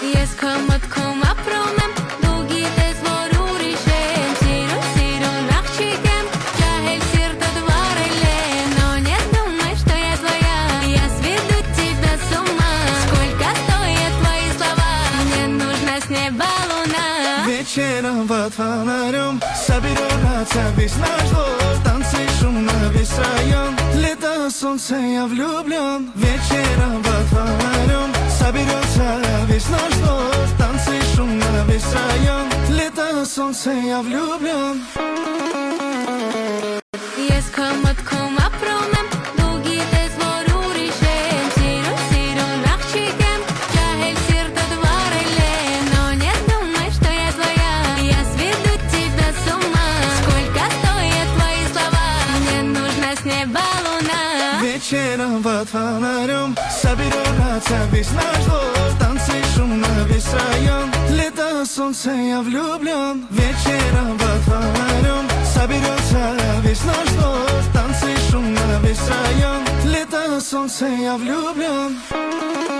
Ես քո մտքում ապրում եմ, դու գիտես, որ ուրիշ եմ, սիրուն աղջիկ եմ, ջահել սիրտդ վարել եմ, но не думай, что я твоя, я сведу тебя с ума, сколько стоят твои слова, мне нужна с неба луна. Вечером под фонарем соберется весь наш двор, танцы шум на весь район, лето, солнце, я влюблен. Вечером под фонарем соберется весь наш двор, танцы шум на весь район, лето, солнце, я влюблен. Ես քո մտքում ապրում եմ, դու գիտես, որ ուրիշ եմ, սիրուն աղջիկ եմ, ջահել սիրտդ վարել եմ, но не думай, что я твоя, я сведу тебя с ума, сколько стоят твои слова, мне нужна с неба луна. Вечером под фонарем соберется весь наш двор, танцы шум на весь район, лето, солнце, я влюблен. Вечером под фонарем соберется весь наш двор, танцы шум на весь район, лето, солнце, я влюблен.